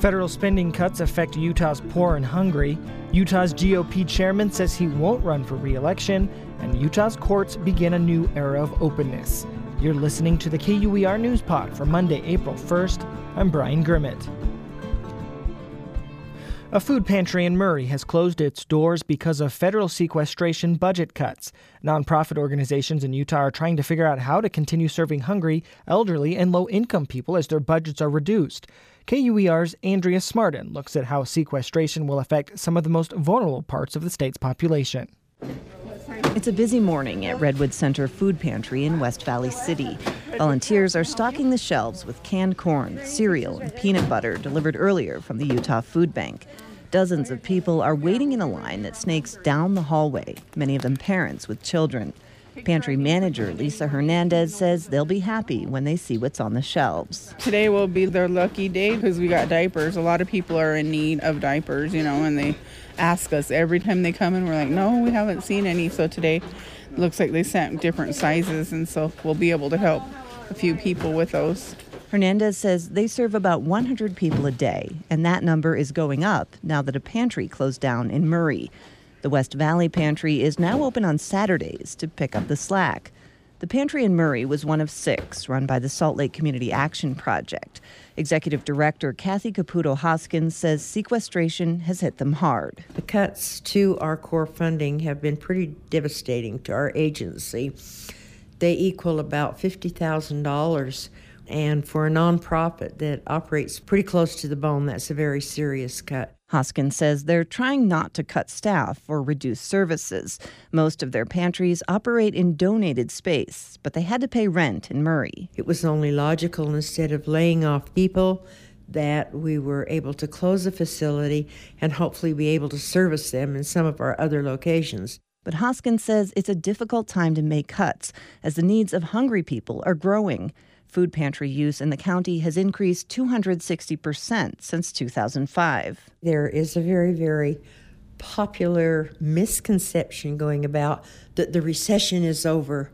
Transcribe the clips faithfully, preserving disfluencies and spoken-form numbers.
Federal spending cuts affect Utah's poor and hungry. Utah's G O P chairman says he won't run for re-election, and Utah's courts begin a new era of openness. You're listening to the K U E R News Pod for Monday, April first. I'm Brian Grimmett. A food pantry in Murray has closed its doors because of federal sequestration budget cuts. Nonprofit organizations in Utah are trying to figure out how to continue serving hungry, elderly, and low-income people as their budgets are reduced. K U E R's Andrea Smartin looks at how sequestration will affect some of the most vulnerable parts of the state's population. It's a busy morning at Redwood Center Food Pantry in West Valley City. Volunteers are stocking the shelves with canned corn, cereal, and peanut butter delivered earlier from the Utah Food Bank. Dozens of people are waiting in a line that snakes down the hallway, many of them parents with children. Pantry manager Lisa Hernandez says they'll be happy when they see what's on the shelves. Today will be their lucky day because we got diapers. A lot of people are in need of diapers, you know, and they ask us every time they come in. We're like, no, we haven't seen any. So today looks like they sent different sizes, and so we'll be able to help a few people with those. Hernandez says they serve about one hundred people a day, and that number is going up now that a pantry closed down in Murray. The West Valley Pantry is now open on Saturdays to pick up the slack. The pantry in Murray was one of six run by the Salt Lake Community Action Project. Executive Director Kathy Caputo Hoskins says sequestration has hit them hard. The cuts to our core funding have been pretty devastating to our agency. They equal about fifty thousand dollars. And for a nonprofit that operates pretty close to the bone, that's a very serious cut. Hoskins says they're trying not to cut staff or reduce services. Most of their pantries operate in donated space, but they had to pay rent in Murray. It was only logical, instead of laying off people, that we were able to close the facility and hopefully be able to service them in some of our other locations. But Hoskins says it's a difficult time to make cuts as the needs of hungry people are growing. Food pantry use in the county has increased two hundred sixty percent since two thousand five. There is a very, very popular misconception going about that the recession is over.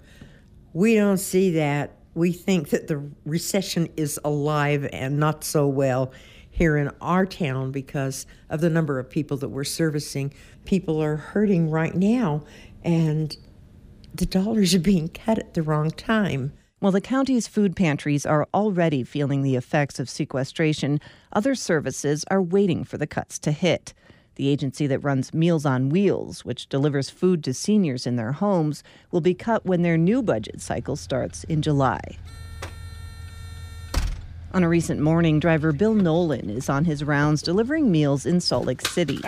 We don't see that. We think that the recession is alive and not so well here in our town because of the number of people that we're servicing. People are hurting right now, and the dollars are being cut at the wrong time. While the county's food pantries are already feeling the effects of sequestration, other services are waiting for the cuts to hit. The agency that runs Meals on Wheels, which delivers food to seniors in their homes, will be cut when their new budget cycle starts in July. On a recent morning, driver Bill Nolan is on his rounds delivering meals in Salt Lake City.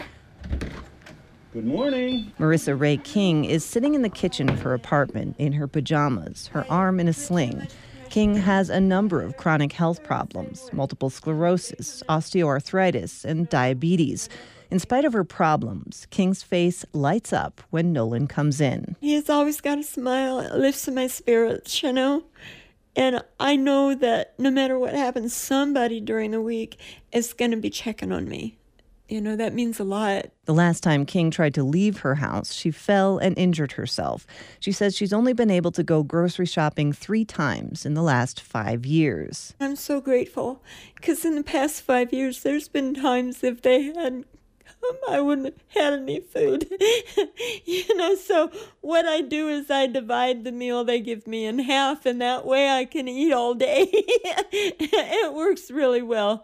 Good morning. Marissa Ray King is sitting in the kitchen of her apartment in her pajamas, her arm in a sling. King has a number of chronic health problems, multiple sclerosis, osteoarthritis, and diabetes. In spite of her problems, King's face lights up when Nolan comes in. He's always got a smile. It lifts my spirits, you know? And I know that no matter what happens, somebody during the week is going to be checking on me. You know, that means a lot. The last time King tried to leave her house, she fell and injured herself. She says she's only been able to go grocery shopping three times in the last five years. I'm so grateful, because in the past five years, there's been times if they hadn't come, I wouldn't have had any food. You know, so what I do is I divide the meal they give me in half, and that way I can eat all day. It works really well.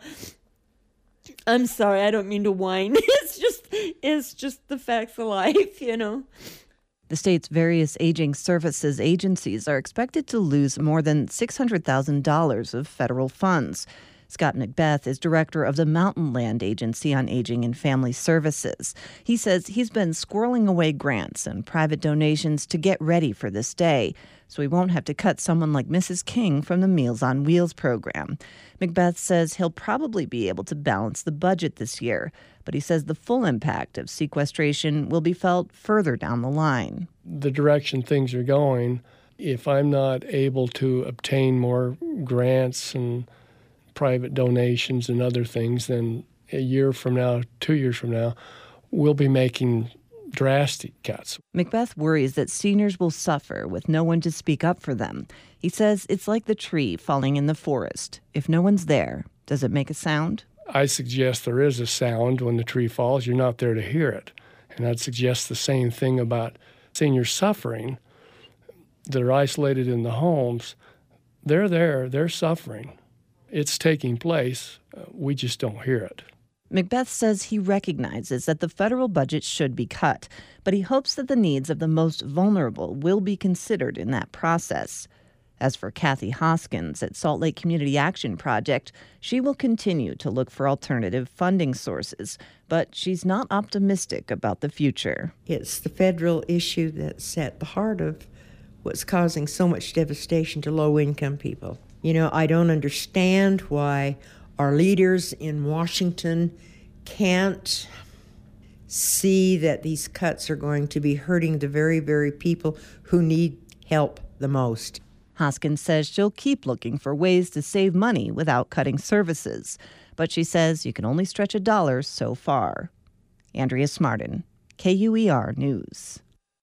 I'm sorry, I don't mean to whine. It's just, it's just the facts of life, you know. The state's various aging services agencies are expected to lose more than six hundred thousand dollars of federal funds. Scott Macbeth is director of the Mountain Land Agency on Aging and Family Services. He says he's been squirreling away grants and private donations to get ready for this day, so he won't have to cut someone like Missus King from the Meals on Wheels program. Macbeth says he'll probably be able to balance the budget this year, but he says the full impact of sequestration will be felt further down the line. The direction things are going, if I'm not able to obtain more grants and private donations and other things, then a year from now, two years from now, we'll be making drastic cuts. Macbeth worries that seniors will suffer with no one to speak up for them. He says it's like the tree falling in the forest. If no one's there, does it make a sound? I suggest there is a sound when the tree falls. You're not there to hear it. And I'd suggest the same thing about seniors suffering that are isolated in the homes. They're there, they're suffering. It's taking place. We just don't hear it. McBeth says he recognizes that the federal budget should be cut, but he hopes that the needs of the most vulnerable will be considered in that process. As for Kathy Hoskins at Salt Lake Community Action Project, she will continue to look for alternative funding sources, but she's not optimistic about the future. It's the federal issue that's at the heart of what's causing so much devastation to low-income people. You know, I don't understand why our leaders in Washington can't see that these cuts are going to be hurting the very, very people who need help the most. Hoskins says she'll keep looking for ways to save money without cutting services, but she says you can only stretch a dollar so far. Andrea Smartin, K U E R News.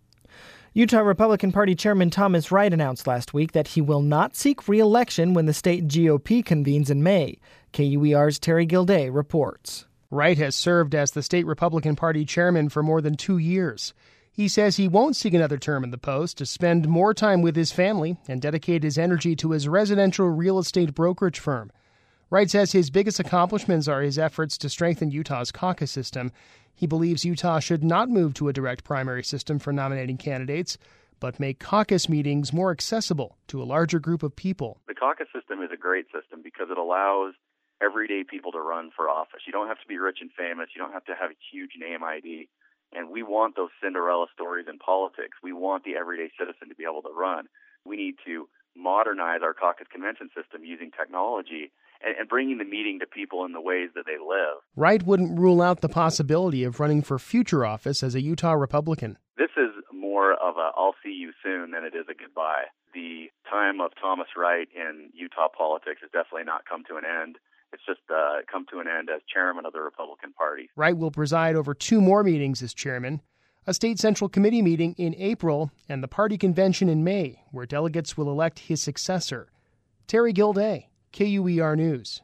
Utah Republican Party Chairman Thomas Wright announced last week that he will not seek re-election when the state G O P convenes in May. K U E R's Terry Gilday reports. Wright has served as the state Republican Party chairman for more than two years. He says he won't seek another term in the post to spend more time with his family and dedicate his energy to his residential real estate brokerage firm. Wright says his biggest accomplishments are his efforts to strengthen Utah's caucus system. He believes Utah should not move to a direct primary system for nominating candidates, but make caucus meetings more accessible to a larger group of people. The caucus system is a great system because it allows everyday people to run for office. You don't have to be rich and famous. You don't have to have a huge name I D. And we want those Cinderella stories in politics. We want the everyday citizen to be able to run. We need to modernize our caucus convention system using technology and, and bringing the meeting to people in the ways that they live. Wright wouldn't rule out the possibility of running for future office as a Utah Republican. This is more of a I'll see you soon than it is a goodbye. The time of Thomas Wright in Utah politics has definitely not come to an end. It's just uh, come to an end as chairman of the Republican Party. Wright will preside over two more meetings as chairman, a state central committee meeting in April and the party convention in May, where delegates will elect his successor. Terry Gilday, K U E R News.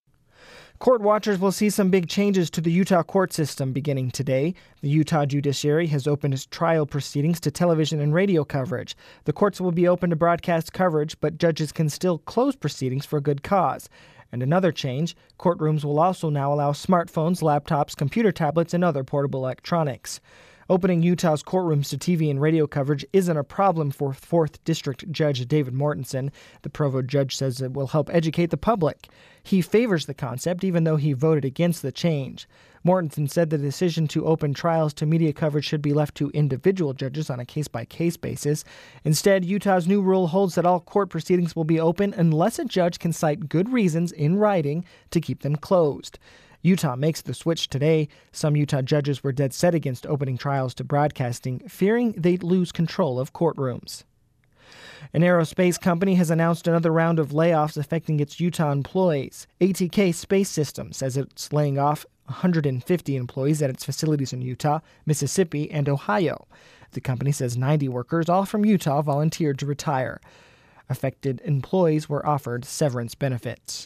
Court watchers will see some big changes to the Utah court system beginning today. The Utah judiciary has opened its trial proceedings to television and radio coverage. The courts will be open to broadcast coverage, but judges can still close proceedings for a good cause. And another change, courtrooms will also now allow smartphones, laptops, computer tablets, and other portable electronics. Opening Utah's courtrooms to T V and radio coverage isn't a problem for fourth District Judge David Mortensen. The Provo judge says it will help educate the public. He favors the concept, even though he voted against the change. Mortensen said the decision to open trials to media coverage should be left to individual judges on a case-by-case basis. Instead, Utah's new rule holds that all court proceedings will be open unless a judge can cite good reasons in writing to keep them closed. Utah makes the switch today. Some Utah judges were dead set against opening trials to broadcasting, fearing they'd lose control of courtrooms. An aerospace company has announced another round of layoffs affecting its Utah employees. A T K Space Systems says it's laying off one hundred fifty employees at its facilities in Utah, Mississippi, and Ohio. The company says ninety workers, all from Utah, volunteered to retire. Affected employees were offered severance benefits.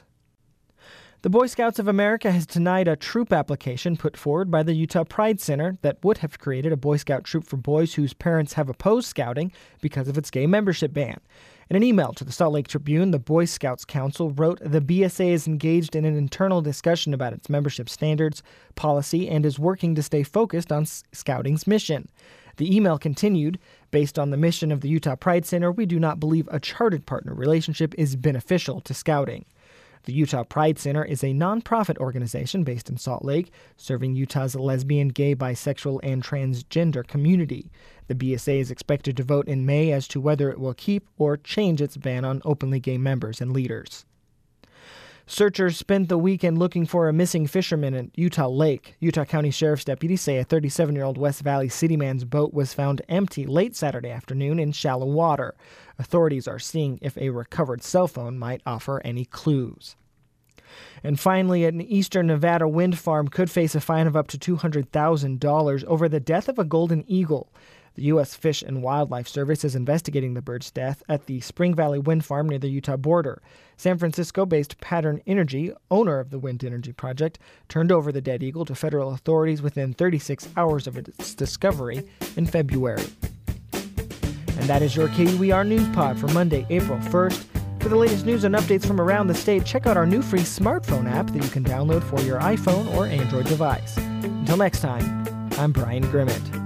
The Boy Scouts of America has denied a troop application put forward by the Utah Pride Center that would have created a Boy Scout troop for boys whose parents have opposed scouting because of its gay membership ban. In an email to the Salt Lake Tribune, the Boy Scouts Council wrote the B S A is engaged in an internal discussion about its membership standards, policy, and is working to stay focused on scouting's mission. The email continued, based on the mission of the Utah Pride Center, we do not believe a chartered partner relationship is beneficial to scouting. The Utah Pride Center is a nonprofit organization based in Salt Lake, serving Utah's lesbian, gay, bisexual, and transgender community. The B S A is expected to vote in May as to whether it will keep or change its ban on openly gay members and leaders. Searchers spent the weekend looking for a missing fisherman at Utah Lake. Utah County Sheriff's deputies say a thirty-seven-year-old West Valley City man's boat was found empty late Saturday afternoon in shallow water. Authorities are seeing if a recovered cell phone might offer any clues. And finally, an eastern Nevada wind farm could face a fine of up to two hundred thousand dollars over the death of a golden eagle. The U S Fish and Wildlife Service is investigating the bird's death at the Spring Valley Wind Farm near the Utah border. San Francisco-based Pattern Energy, owner of the wind energy project, turned over the dead eagle to federal authorities within thirty-six hours of its discovery in February. And that is your K U E R News Pod for Monday, April first. For the latest news and updates from around the state, check out our new free smartphone app that you can download for your iPhone or Android device. Until next time, I'm Brian Grimmett.